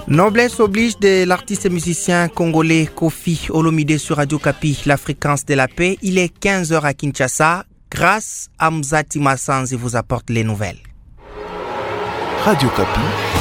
Noblesse oblige de l'artiste et musicien congolais Kofi Olomide sur Radio Kapi, la fréquence de la paix. Il est 15h à Kinshasa. Grâce à Mzati Massanzi vous apporte les nouvelles. Radio Kapi.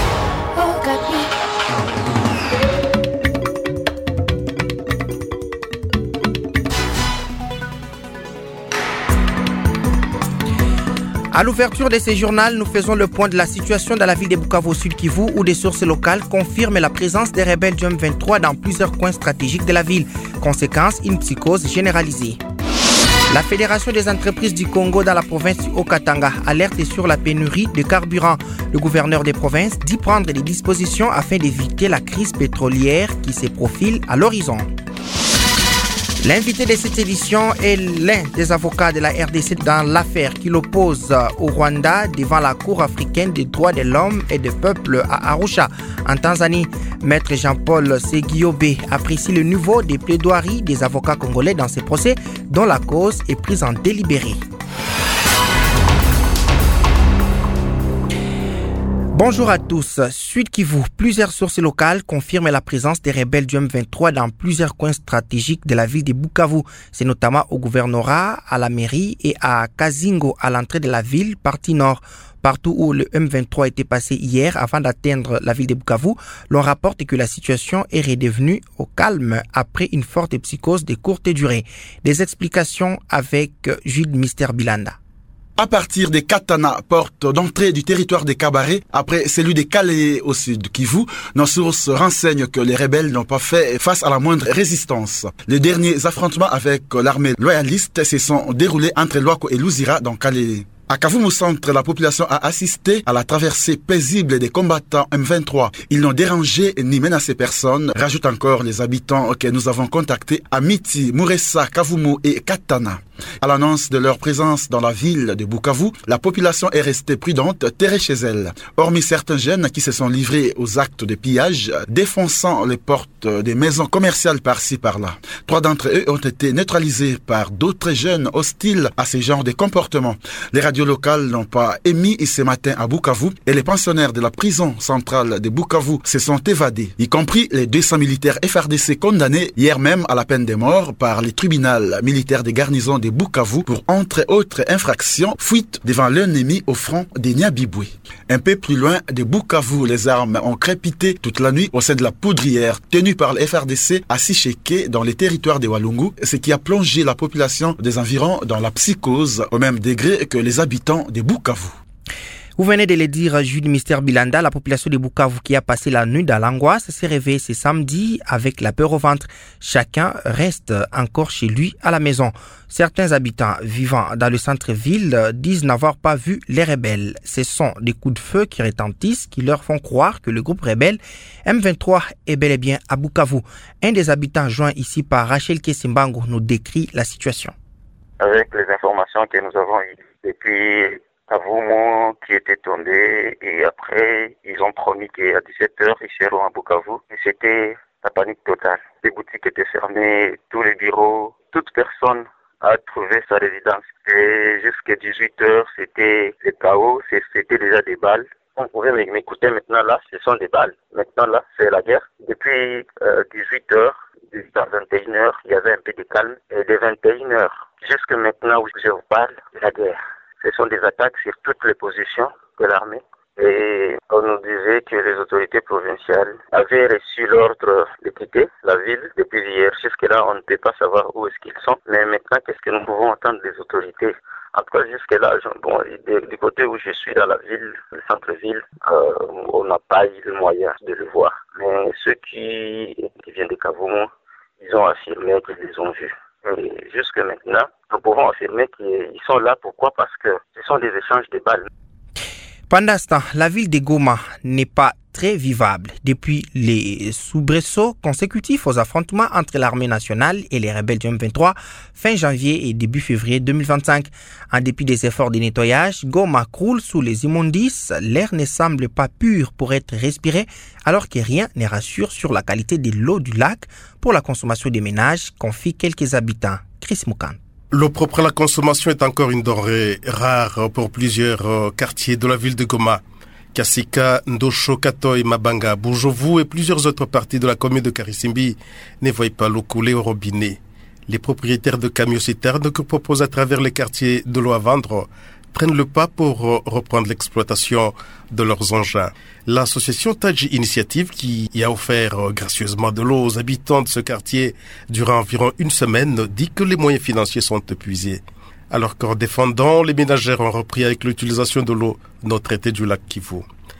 À l'ouverture de ce journal, nous faisons le point de la situation dans la ville de Bukavu au Sud Kivu où des sources locales confirment la présence des rebelles du M23 dans plusieurs coins stratégiques de la ville. Conséquence, une psychose généralisée. La Fédération des entreprises du Congo dans la province du Haut-Katanga alerte sur la pénurie de carburant. Le gouverneur des provinces dit prendre des dispositions afin d'éviter la crise pétrolière qui se profile à l'horizon. L'invité de cette édition est l'un des avocats de la RDC dans l'affaire qui l'oppose au Rwanda devant la Cour africaine des droits de l'homme et des peuples à Arusha, en Tanzanie. Maître Jean-Paul Seguiobe apprécie le niveau des plaidoiries des avocats congolais dans ces procès dont la cause est prise en délibéré. Bonjour à tous. Sud Kivu, plusieurs sources locales confirment la présence des rebelles du M23 dans plusieurs coins stratégiques de la ville de Bukavu. C'est notamment au gouvernorat, à la mairie et à Kazingo, à l'entrée de la ville, partie nord. Partout où le M23 était passé hier avant d'atteindre la ville de Bukavu, l'on rapporte que la situation est redevenue au calme après une forte psychose de courte durée. Des explications avec Jules Mister Bilanda. À partir des Katana, porte d'entrée du territoire des Kabaré, après celui des Calais au sud Kivu, nos sources renseignent que les rebelles n'ont pas fait face à la moindre résistance. Les derniers affrontements avec l'armée loyaliste se sont déroulés entre Loako et Luzira dans Calais. À Kavumu Centre, la population a assisté à la traversée paisible des combattants M23. Ils n'ont dérangé ni menacé personne, rajoutent encore les habitants que nous avons contactés à Miti, Muresa, Kavumu et Katana. À l'annonce de leur présence dans la ville de Bukavu, la population est restée prudente, terrée chez elle. Hormis certains jeunes qui se sont livrés aux actes de pillage, défonçant les portes des maisons commerciales par-ci par-là. 3 d'entre eux ont été neutralisés par d'autres jeunes hostiles à ce genre de comportement. Les radios locales n'ont pas émis ce matin à Bukavu et les pensionnaires de la prison centrale de Bukavu se sont évadés, y compris les 200 militaires FRDC condamnés hier même à la peine de mort par les tribunaux militaires des garnisons de Bukavu pour, entre autres infractions, fuite devant l'ennemi au front des Nyabibwe. Un peu plus loin de Bukavu, les armes ont crépité toute la nuit au sein de la poudrière tenue par le FRDC à Sicheke dans les territoires de Walungu, ce qui a plongé la population des environs dans la psychose au même degré que les habitants de Bukavu. Vous venez de le dire, Jules Mister Bilanda, la population de Bukavu qui a passé la nuit dans l'angoisse s'est réveillée ce samedi avec la peur au ventre. Chacun reste encore chez lui à la maison. Certains habitants vivant dans le centre-ville disent n'avoir pas vu les rebelles. Ce sont des coups de feu qui retentissent qui leur font croire que le groupe rebelle M23 est bel et bien à Bukavu. Un des habitants joint ici par Rachel Kesimbango nous décrit la situation. Avec les informations que nous avons eues depuis Kavumu qui était tombé et après ils ont promis qu'à 17h ils seront à Bukavu et c'était la panique totale. Les boutiques étaient fermées, tous les bureaux, toute personne a trouvé sa résidence. Et jusqu'à 18h c'était le chaos, c'était déjà des balles. On pouvait m'écouter maintenant là, ce sont des balles. Maintenant là, c'est la guerre. Depuis 18h, jusqu'à 21h, il y avait un peu de calme. Et de 21h jusqu'à maintenant où je vous parle, la guerre. Ce sont des attaques sur toutes les positions de l'armée. Et on nous disait que les autorités provinciales avaient reçu l'ordre de quitter la ville depuis hier. Jusque-là, on ne peut pas savoir où est-ce qu'ils sont. Mais maintenant, qu'est-ce que nous pouvons attendre des autorités? En tout cas, jusque-là, du côté où je suis dans la ville, le centre-ville, on n'a pas eu le moyen de le voir. Mais ceux qui viennent de Kavumu, ils ont affirmé qu'ils les ont vus. Et jusque maintenant, nous pouvons affirmer qu'ils sont là. Pourquoi? Parce que ce sont des échanges de balles. Pendant ce temps, la ville de Goma n'est pas très vivable depuis les soubresauts consécutifs aux affrontements entre l'armée nationale et les rebelles du M23 fin janvier et début février 2025. En dépit des efforts de nettoyage, Goma croule sous les immondices. L'air ne semble pas pur pour être respiré alors que rien ne rassure sur la qualité de l'eau du lac pour la consommation des ménages, confient quelques habitants. Chris Moukan. L'eau propre à la consommation est encore une denrée rare pour plusieurs quartiers de la ville de Goma. Kasika, Ndosho, Katoy, Mabanga, Bourjouvou et plusieurs autres parties de la commune de Karisimbi ne voient pas l'eau couler au robinet. Les propriétaires de camions-citernes que proposent à travers les quartiers de l'eau à vendre prennent le pas pour reprendre l'exploitation de leurs engins. L'association Taji Initiative, qui y a offert gracieusement de l'eau aux habitants de ce quartier durant environ une semaine, dit que les moyens financiers sont épuisés. Alors qu'en défendant, les ménagères ont repris avec l'utilisation de l'eau non traitée du lac Kivu.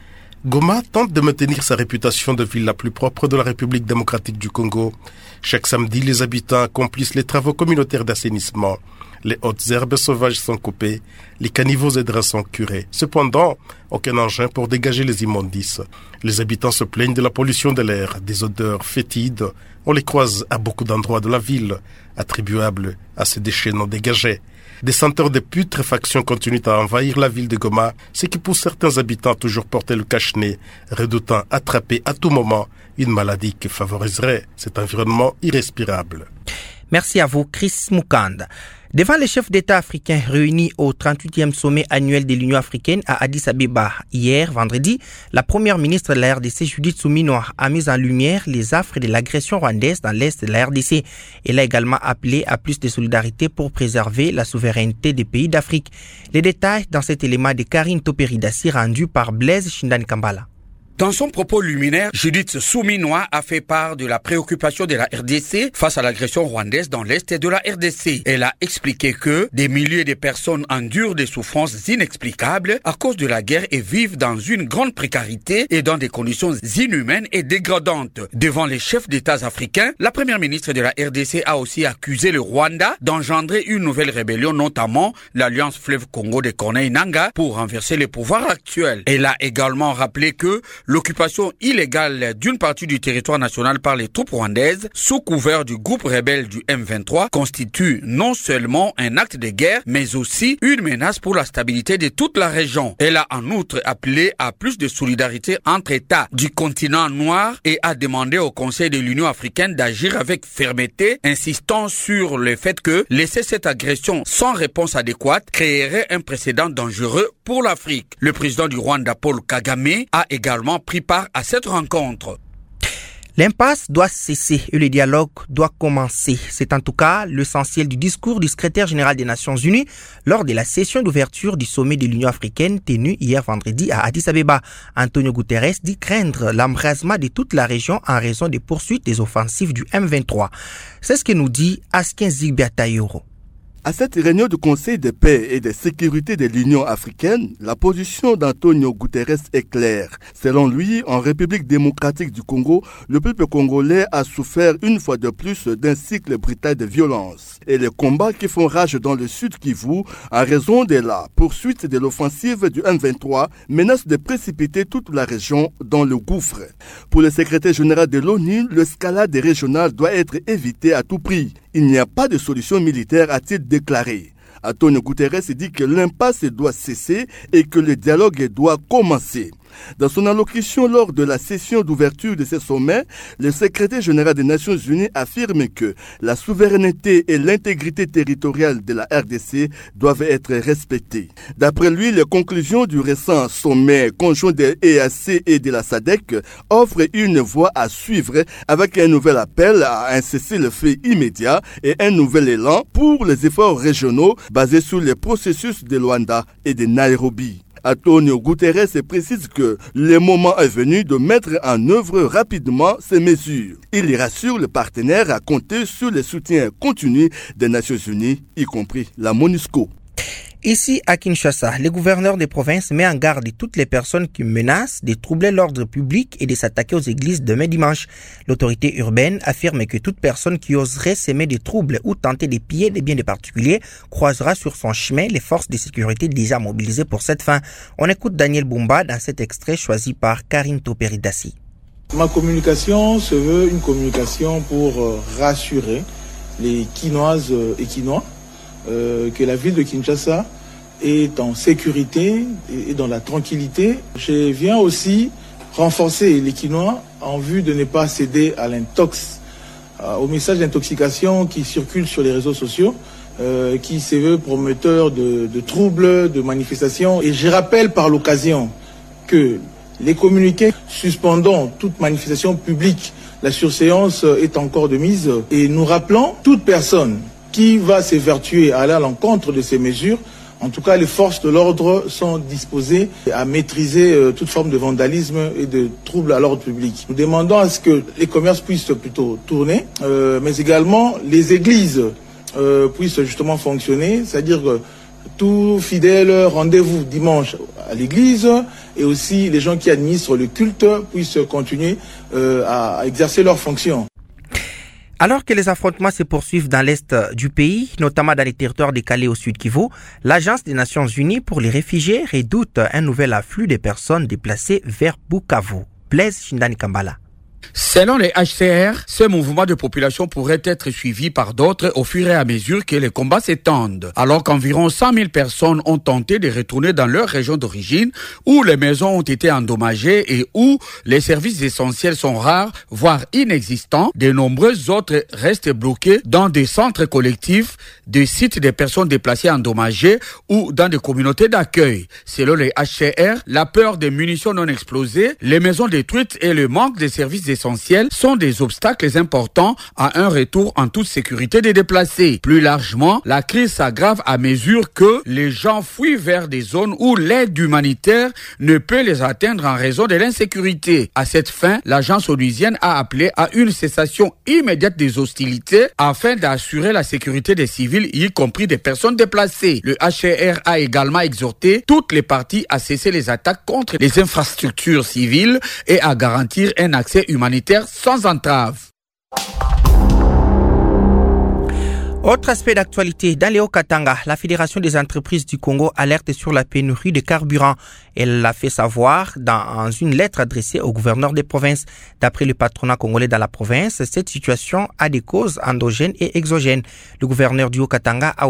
Goma tente de maintenir sa réputation de ville la plus propre de la République démocratique du Congo. Chaque samedi, les habitants accomplissent les travaux communautaires d'assainissement. Les hautes herbes sauvages sont coupées, les caniveaux et drains sont curés. Cependant, aucun engin pour dégager les immondices. Les habitants se plaignent de la pollution de l'air, des odeurs fétides. On les croise à beaucoup d'endroits de la ville, attribuables à ces déchets non dégagés. Des senteurs de putréfaction continuent à envahir la ville de Goma, ce qui pousse certains habitants à toujours porter le cache-nez, redoutant attraper à tout moment une maladie qui favoriserait cet environnement irrespirable. Merci à vous, Chris Mukanda. Devant les chefs d'État africains réunis au 38e sommet annuel de l'Union africaine à Addis Abeba hier, vendredi, la première ministre de la RDC, Judith Suminwa, a mis en lumière les affres de l'agression rwandaise dans l'est de la RDC. Elle a également appelé à plus de solidarité pour préserver la souveraineté des pays d'Afrique. Les détails dans cet élément de Karine Toperidassi rendu par Blaise Shindani Kambala. Dans son propos luminaire, Judith Suminwa a fait part de la préoccupation de la RDC face à l'agression rwandaise dans l'est de la RDC. Elle a expliqué que des milliers de personnes endurent des souffrances inexplicables à cause de la guerre et vivent dans une grande précarité et dans des conditions inhumaines et dégradantes. Devant les chefs d'États africains, la première ministre de la RDC a aussi accusé le Rwanda d'engendrer une nouvelle rébellion, notamment l'Alliance Fleuve Congo de Corneille Nangaa, pour renverser le pouvoir actuel. Elle a également rappelé que l'occupation illégale d'une partie du territoire national par les troupes rwandaises, sous couvert du groupe rebelle du M23, constitue non seulement un acte de guerre, mais aussi une menace pour la stabilité de toute la région. Elle a en outre appelé à plus de solidarité entre États du continent noir et a demandé au Conseil de l'Union africaine d'agir avec fermeté, insistant sur le fait que laisser cette agression sans réponse adéquate créerait un précédent dangereux pour l'Afrique. Le président du Rwanda, Paul Kagame, a également pris part à cette rencontre. L'impasse doit cesser et le dialogue doit commencer. C'est en tout cas l'essentiel du discours du secrétaire général des Nations Unies lors de la session d'ouverture du sommet de l'Union africaine tenue hier vendredi à Addis Abeba. Antonio Guterres dit craindre l'embrasement de toute la région en raison des poursuites des offensives du M23. C'est ce que nous dit Askin Zigbiatayoro. À cette réunion du Conseil de paix et de sécurité de l'Union africaine, la position d'Antonio Guterres est claire. Selon lui, en République démocratique du Congo, le peuple congolais a souffert une fois de plus d'un cycle brutal de violence. Et les combats qui font rage dans le sud Kivu, en raison de la poursuite de l'offensive du M23, menacent de précipiter toute la région dans le gouffre. Pour le secrétaire général de l'ONU, l'escalade régionale doit être évitée à tout prix. Il n'y a pas de solution militaire, a-t-il déclaré. Antonio Guterres dit que l'impasse doit cesser et que le dialogue doit commencer. Dans son allocution lors de la session d'ouverture de ce sommet, le secrétaire général des Nations Unies affirme que la souveraineté et l'intégrité territoriale de la RDC doivent être respectées. D'après lui, les conclusions du récent sommet conjoint de l'EAC et de la SADC offrent une voie à suivre avec un nouvel appel à un cessez-le-feu immédiat et un nouvel élan pour les efforts régionaux basés sur les processus de Luanda et de Nairobi. Antonio Guterres précise que le moment est venu de mettre en œuvre rapidement ces mesures. Il rassure les partenaires à compter sur le soutien continu des Nations Unies, y compris la MONUSCO. Ici, à Kinshasa, le gouverneur des provinces met en garde toutes les personnes qui menacent de troubler l'ordre public et de s'attaquer aux églises demain dimanche. L'autorité urbaine affirme que toute personne qui oserait s'aimer des troubles ou tenter de piller des biens des particuliers croisera sur son chemin les forces de sécurité déjà mobilisées pour cette fin. On écoute Daniel Bumba dans cet extrait choisi par Karine Toperidassi. Ma communication se veut une communication pour rassurer les Kinoises et Kinois que la ville de Kinshasa est en sécurité et dans la tranquillité. Je viens aussi renforcer les Kinois en vue de ne pas céder à l'intox, au message d'intoxication qui circule sur les réseaux sociaux, qui se veut promoteur de troubles, de manifestations. Et je rappelle par l'occasion que les communiqués suspendant toute manifestation publique, la surséance est encore de mise, et nous rappelons toute personne qui va s'évertuer à aller à l'encontre de ces mesures. En tout cas, les forces de l'ordre sont disposées à maîtriser toute forme de vandalisme et de troubles à l'ordre public. Nous demandons à ce que les commerces puissent plutôt tourner, mais également les églises puissent justement fonctionner, c'est-à-dire que tout fidèle rendez-vous dimanche à l'église et aussi les gens qui administrent le culte puissent continuer à exercer leurs fonctions. Alors que les affrontements se poursuivent dans l'est du pays, notamment dans les territoires de Calais au sud Kivu, l'Agence des Nations Unies pour les réfugiés redoute un nouvel afflux de personnes déplacées vers Bukavu. Blaise Shindani Kambala. Selon les HCR, ce mouvement de population pourrait être suivi par d'autres au fur et à mesure que les combats s'étendent. Alors qu'environ 100 000 personnes ont tenté de retourner dans leur région d'origine, où les maisons ont été endommagées et où les services essentiels sont rares, voire inexistants, de nombreux autres restent bloqués dans des centres collectifs, des sites des personnes déplacées endommagées ou dans des communautés d'accueil. Selon les HCR, la peur des munitions non explosées, les maisons détruites et le manque de services essentiels sont des obstacles importants à un retour en toute sécurité des déplacés. Plus largement, la crise s'aggrave à mesure que les gens fuient vers des zones où l'aide humanitaire ne peut les atteindre en raison de l'insécurité. À cette fin, l'agence onusienne a appelé à une cessation immédiate des hostilités afin d'assurer la sécurité des civils, y compris des personnes déplacées. Le HCR a également exhorté toutes les parties à cesser les attaques contre les infrastructures civiles et à garantir un accès humanitaire sans entrave. Autre aspect d'actualité, dans les Hauts-Katanga, la Fédération des entreprises du Congo alerte sur la pénurie de carburant. Elle l'a fait savoir dans une lettre adressée au gouverneur des provinces. D'après le patronat congolais dans la province, cette situation a des causes endogènes et exogènes. Le gouverneur du Haut-Katanga a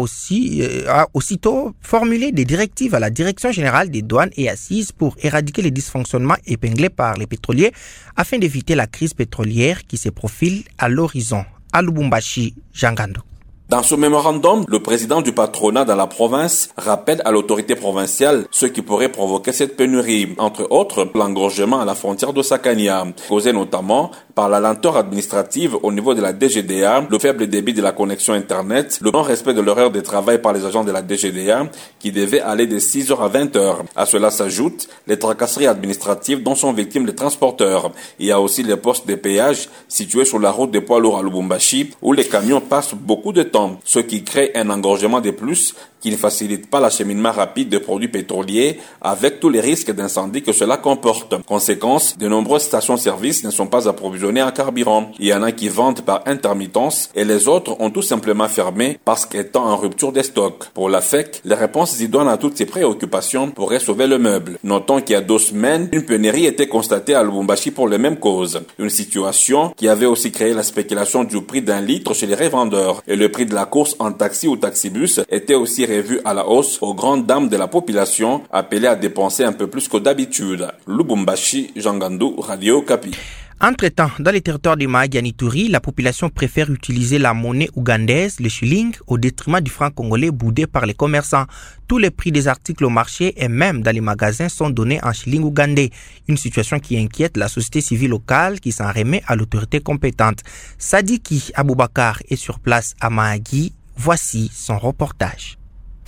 aussitôt formulé des directives à la Direction générale des douanes et assises pour éradiquer les dysfonctionnements épinglés par les pétroliers afin d'éviter la crise pétrolière qui se profile à l'horizon. À Lubumbashi, Jangando. Dans ce mémorandum, le président du patronat dans la province rappelle à l'autorité provinciale ce qui pourrait provoquer cette pénurie, entre autres l'engorgement à la frontière de Sakania, causé notamment par la lenteur administrative au niveau de la DGDA, le faible débit de la connexion Internet, le non-respect de l'horaire de travail par les agents de la DGDA qui devait aller de 6h à 20h. À cela s'ajoutent les tracasseries administratives dont sont victimes les transporteurs. Il y a aussi les postes de péage situés sur la route des poids lourds à Lubumbashi où les camions passent beaucoup de temps, ce qui crée un engorgement de plus qui ne facilite pas l'acheminement rapide de produits pétroliers avec tous les risques d'incendie que cela comporte. Conséquence, de nombreuses stations-service ne sont pas approvisionnées en carburant. Il y en a qui vendent par intermittence et les autres ont tout simplement fermé parce qu'étant en rupture des stocks. Pour la FEC, les réponses idoines à toutes ces préoccupations pourraient sauver le meuble. Notons qu'il y a 2 semaines, une pénurie était constatée à Lubumbashi pour les mêmes causes. Une situation qui avait aussi créé la spéculation du prix d'un litre chez les revendeurs et le prix de la course en taxi ou taxibus était aussi revu à la hausse aux grandes dames de la population appelées à dépenser un peu plus que d'habitude. Lubumbashi, Jangando, Radio Okapi. Entre-temps, dans les territoires de Mahagi-Ituri, la population préfère utiliser la monnaie ougandaise, le shilling, au détriment du franc congolais boudé par les commerçants. Tous les prix des articles au marché et même dans les magasins sont donnés en shilling ougandais. Une situation qui inquiète la société civile locale qui s'en remet à l'autorité compétente. Sadiki Aboubakar est sur place à Mahagi. Voici son reportage.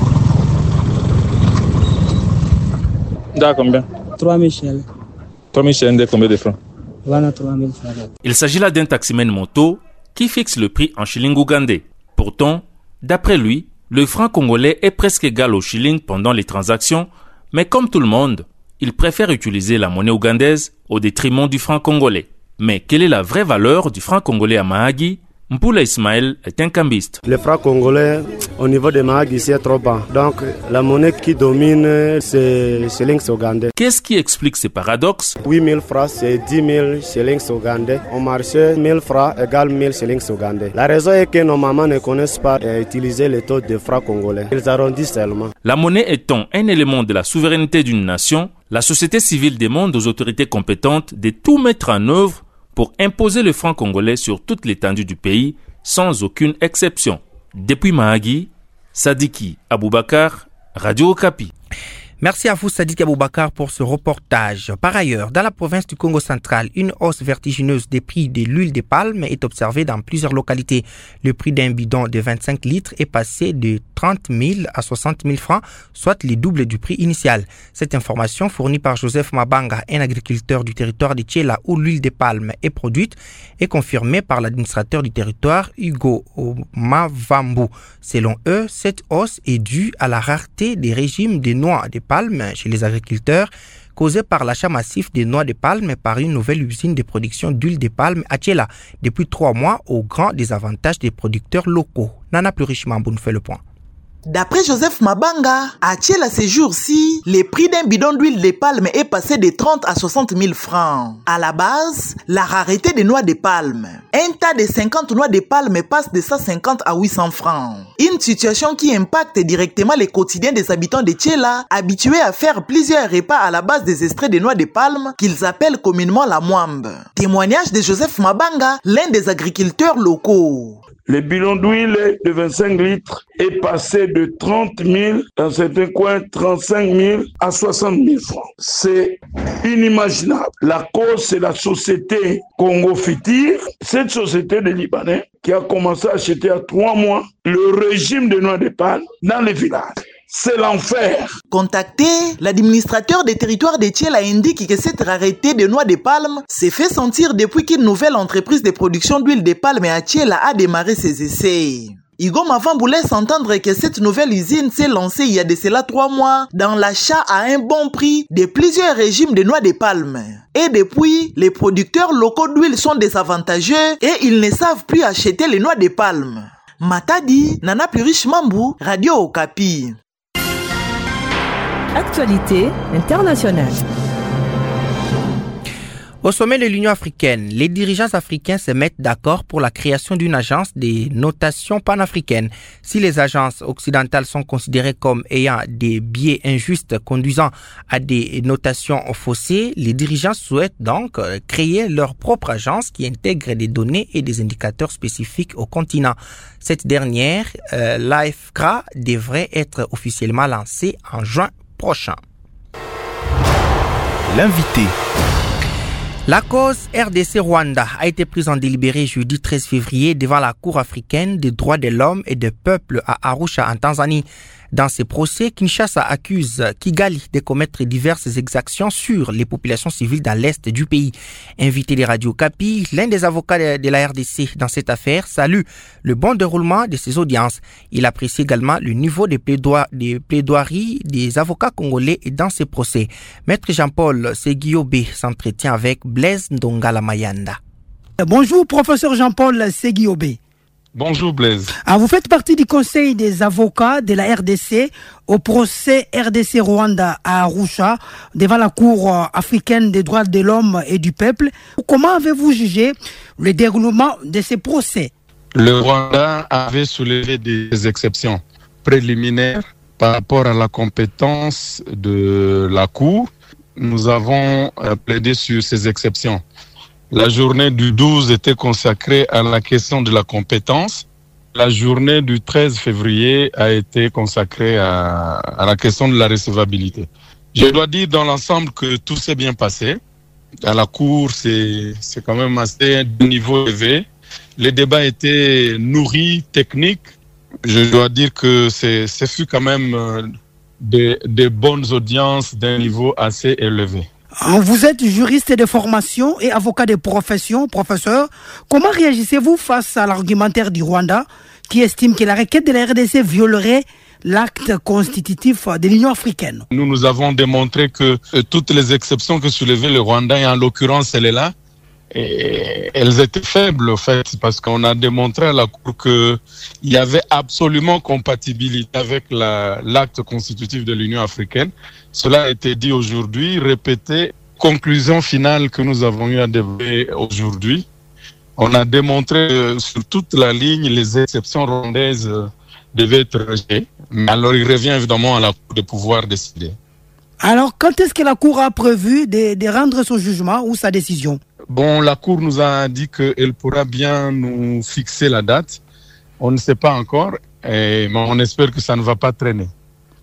D'accord, combien? 3 000 shillings. 3 000 shillings de combien de francs? Voilà 3 000 francs. Il s'agit là d'un taximène moto qui fixe le prix en shilling ougandais. Pourtant, d'après lui, le franc congolais est presque égal au shilling pendant les transactions, mais comme tout le monde, il préfère utiliser la monnaie ougandaise au détriment du franc congolais. Mais quelle est la vraie valeur du franc congolais à Mahagi? Mpoula Ismaël est un cambiste. Le franc congolais, au niveau de Mahagi, ici est trop bas. Donc, la monnaie qui domine, c'est shillings ougandais. Qu'est-ce qui explique ces paradoxes? 8 000 francs, c'est 10 000 shillings ougandais. Au marché, 1 000 francs égale 1 000 shillings ougandais. La raison est que nos mamans ne connaissent pas utiliser les taux de francs congolais. Ils arrondissent seulement. La monnaie étant un élément de la souveraineté d'une nation, la société civile demande aux autorités compétentes de tout mettre en œuvre pour imposer le franc congolais sur toute l'étendue du pays, sans aucune exception. Depuis Mahagi, Sadiki Aboubakar, Radio Okapi. Merci à vous, Sadiq Aboubakar, pour ce reportage. Par ailleurs, dans la province du Congo central, une hausse vertigineuse des prix de l'huile de palme est observée dans plusieurs localités. Le prix d'un bidon de 25 litres est passé de 30 000 à 60 000 francs, soit le double du prix initial. Cette information fournie par Joseph Mabanga, un agriculteur du territoire de Tchela où l'huile de palme est produite, est confirmée par l'administrateur du territoire, Hugo Mavambu. Selon eux, cette hausse est due à la rareté des régimes des noix de palme chez les agriculteurs, causée par l'achat massif des noix de palme par une nouvelle usine de production d'huile de palme à Tchela depuis 3 mois au grand désavantage des producteurs locaux. Nana Plurichimamboun fait le point. D'après Joseph Mabanga, à Tchela ces jours-ci, le prix d'un bidon d'huile de palme est passé de 30 à 60 000 francs. À la base, la rareté des noix de palme. Un tas de 50 noix de palme passe de 150 à 800 francs. Une situation qui impacte directement les quotidiens des habitants de Tchela, habitués à faire plusieurs repas à la base des extraits de noix de palme qu'ils appellent communément la mwambe. Témoignage de Joseph Mabanga, l'un des agriculteurs locaux. Le bidon d'huile de 25 litres est passé de 30 000, dans certains coins 35 000 à 60 000 francs. C'est inimaginable. La cause, c'est la société Congo Fitir, cette société de Libanais qui a commencé à acheter à 3 mois le régime de noix de palme dans les villages. C'est l'enfer. Contacté, l'administrateur des territoires de Tchela indique que cette rareté de noix de palme s'est fait sentir depuis qu'une nouvelle entreprise de production d'huile de palme à Tchela a démarré ses essais. Hugo Mavambu laisse entendre que cette nouvelle usine s'est lancée il y a de cela 3 mois dans l'achat à un bon prix de plusieurs régimes de noix de palme. Et depuis, les producteurs locaux d'huile sont désavantageux et ils ne savent plus acheter les noix de palme. Matadi, Nana Plurichimamboun, Radio Okapi. Actualité internationale. Au sommet de l'Union africaine, les dirigeants africains se mettent d'accord pour la création d'une agence de notation panafricaine. Si les agences occidentales sont considérées comme ayant des biais injustes conduisant à des notations faussées, les dirigeants souhaitent donc créer leur propre agence qui intègre des données et des indicateurs spécifiques au continent. Cette dernière, l'AFCRA, devrait être officiellement lancée en juin prochain. L'invité. La cause RDC-Rwanda a été prise en délibéré jeudi 13 février devant la Cour africaine des droits de l'homme et des peuples à Arusha en Tanzanie. Dans ces procès, Kinshasa accuse Kigali de commettre diverses exactions sur les populations civiles dans l'est du pays. Invité de Radio Okapi, l'un des avocats de la RDC dans cette affaire salue le bon déroulement de ces audiences. Il apprécie également le niveau de plaidoirie des avocats congolais dans ces procès. Maître Jean-Paul Seguiobé s'entretient avec Blaise Ndongala Mayanda. Bonjour, professeur Jean-Paul Seguiobé. Bonjour Blaise. Vous faites partie du conseil des avocats de la RDC au procès RDC Rwanda à Arusha devant la Cour africaine des droits de l'homme et du peuple. Comment avez-vous jugé le déroulement de ces procès? Le Rwanda avait soulevé des exceptions préliminaires par rapport à la compétence de la Cour. Nous avons plaidé sur ces exceptions. La journée du 12 était consacrée à la question de la compétence. La journée du 13 février a été consacrée à la question de la recevabilité. Je dois dire dans l'ensemble que tout s'est bien passé. À la Cour, c'est quand même assez de niveau élevé. Les débats étaient nourris, techniques. Je dois dire que ce fut quand même des bonnes audiences d'un niveau assez élevé. Vous êtes juriste de formation et avocat de profession, professeur. Comment réagissez-vous face à l'argumentaire du Rwanda qui estime que la requête de la RDC violerait l'acte constitutif de l'Union africaine? Nous avons démontré que toutes les exceptions que soulevait le Rwanda, et en l'occurrence celle-là, elles étaient faibles, en fait, parce qu'on a démontré à la Cour qu'il y avait absolument compatibilité avec l'acte constitutif de l'Union africaine. Cela a été dit aujourd'hui, répété. Conclusion finale que nous avons eu à développer aujourd'hui. On a démontré que sur toute la ligne, les exceptions rwandaises devaient être rejetées. Mais alors, il revient évidemment à la Cour de pouvoir décider. Alors, quand est-ce que la Cour a prévu de rendre son jugement ou sa décision? Bon, la Cour nous a dit qu'elle pourra bien nous fixer la date. On ne sait pas encore, mais on espère que ça ne va pas traîner.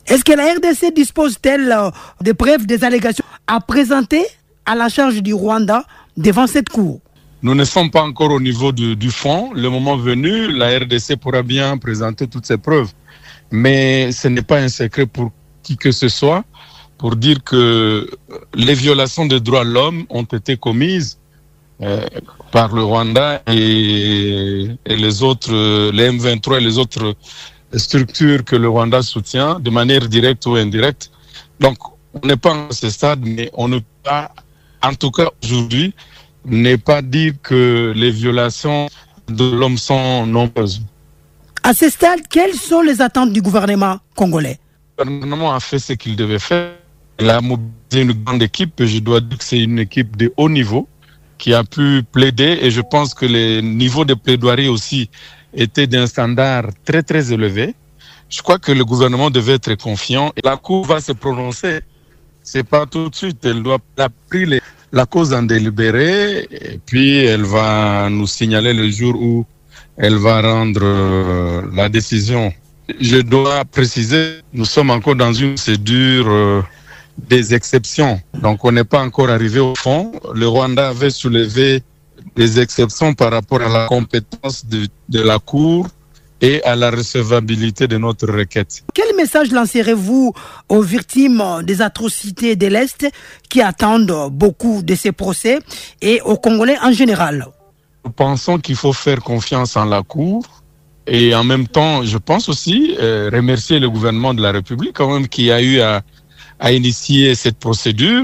Est-ce que la RDC dispose-t-elle de preuves des allégations à présenter à la charge du Rwanda devant cette cour? Nous ne sommes pas encore au niveau du fond. Le moment venu, la RDC pourra bien présenter toutes ces preuves. Mais ce n'est pas un secret pour qui que ce soit pour dire que les violations des droits de l'homme ont été commises par le Rwanda et les autres, les M23 et les autres structures que le Rwanda soutient de manière directe ou indirecte. Donc, on n'est pas à ce stade, mais on ne peut pas, en tout cas aujourd'hui, ne pas dire que les violations de l'homme sont nombreuses. À ce stade, quelles sont les attentes du gouvernement congolais? Le gouvernement a fait ce qu'il devait faire. Il a mobilisé une grande équipe. Je dois dire que c'est une équipe de haut niveau qui a pu plaider et je pense que les niveaux de plaidoirie aussi étaient d'un standard très très élevé. Je crois que le gouvernement devait être confiant et la Cour va se prononcer. C'est pas tout de suite. Elle doit pris la cause en délibéré et puis elle va nous signaler le jour où elle va rendre la décision. Je dois préciser, nous sommes encore dans une procédure des exceptions. Donc on n'est pas encore arrivé au fond. Le Rwanda avait soulevé des exceptions par rapport à la compétence de la Cour et à la recevabilité de notre requête. Quel message lancerez-vous aux victimes des atrocités de l'Est qui attendent beaucoup de ces procès et aux Congolais en général? Nous pensons qu'il faut faire confiance en la Cour et en même temps, je pense aussi remercier le gouvernement de la République quand même qui a eu à initier cette procédure.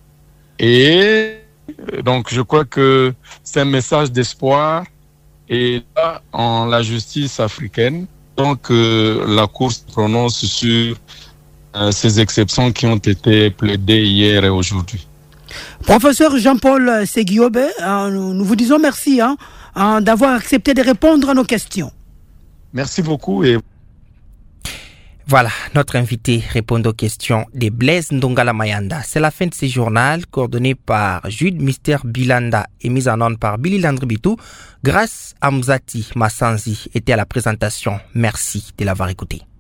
Et donc, je crois que c'est un message d'espoir et là, en la justice africaine, donc la Cour se prononce sur ces exceptions qui ont été plaidées hier et aujourd'hui. Professeur Jean-Paul Seguiobe, nous vous disons merci d'avoir accepté de répondre à nos questions. Merci beaucoup. Et voilà, notre invité répond aux questions de Blaise Ndongala Mayanda. C'est la fin de ce journal, coordonné par Jude Mister Bilanda et mis en onde par Billy Landribitou. Grâce à Mzati Massanzi était à la présentation. Merci de l'avoir écouté.